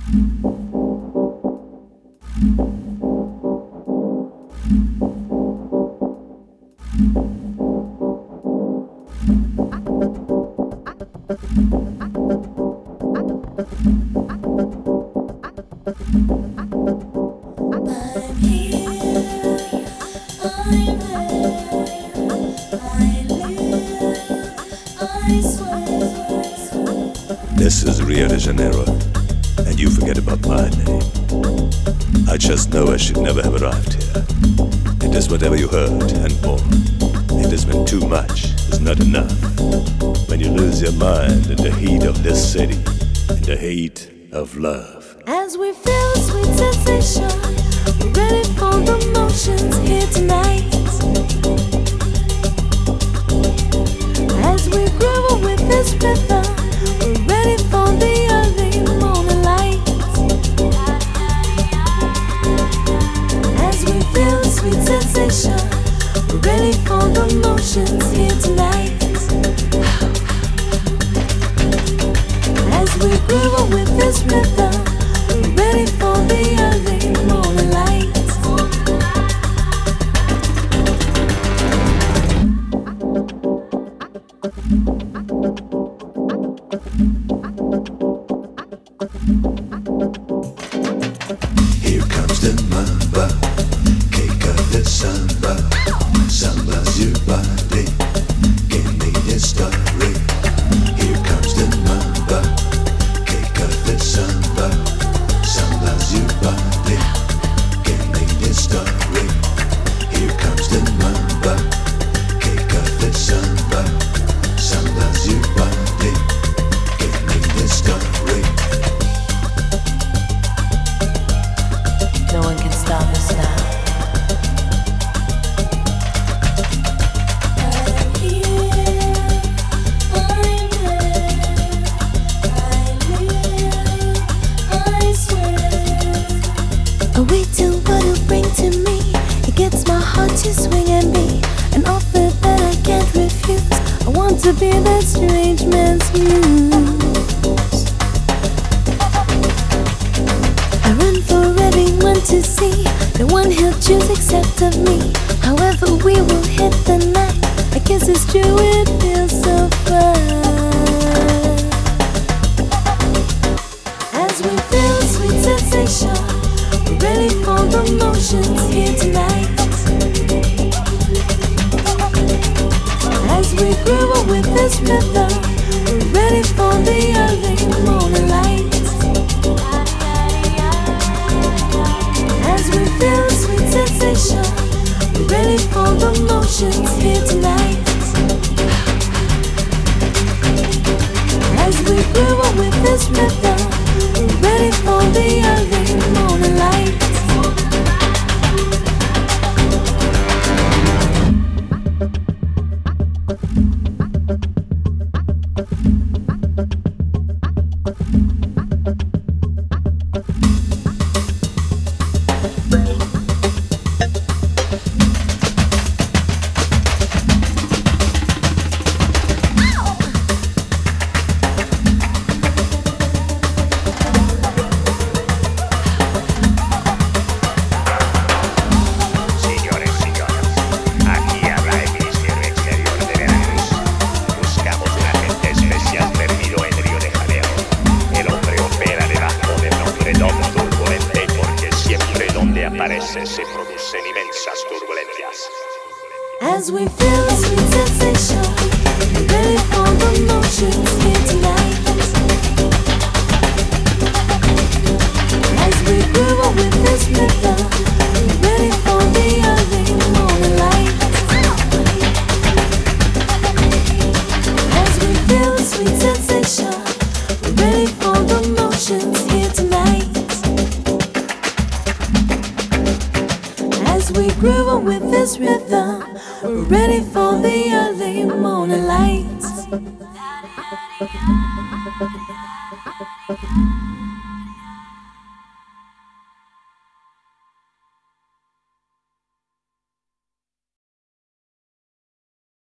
This is Rio de Janeiro, and you forget about my name. I just know I should never have arrived here. It is whatever you heard and more. It has been too much, is not enough. When you lose your mind in the heat of this city, in the heat of love. As we feel a sweet sensation, we're ready for the motions here tonight. As we groove with this rhythm, we're ready for the early morning light. As we feel a sweet sensation, we're ready for the motions here tonight. As we groove with this rhythm, we're ready for the early morning light. Here comes the mamba, cake of the samba. Samba's your body, give me the story. Here comes the mamba, cake of the samba. Samba's your body, give me the story. Here comes the mamba, cake of the samba. Samba's your body, give me the story. No one can stop us now. Awaiting what you bring to me, it gets my heart to swing and beat. An offer that I can't refuse. I want to be that strange man's muse. I run for everyone to see. No one he'll choose except of me. However we will hit the night, I guess it's true, it feels so fun. As we feel a sweet sensation, we're ready for the motions here tonight. As we groove with this rhythm, we're ready for the early morning light. As we feel a sweet sensation, we're ready for the motions here tonight. As we groove with this rhythm, we're ready for the early morning light. Se producen inmensas turbulencias. As we feel a sweet sensation, ready for the motions here tonight. As we groove with this rhythm, ready for the early morning light. As we feel a sweet sensation, ready for the motions here tonight. As we groove with this rhythm, we're ready for the early morning light.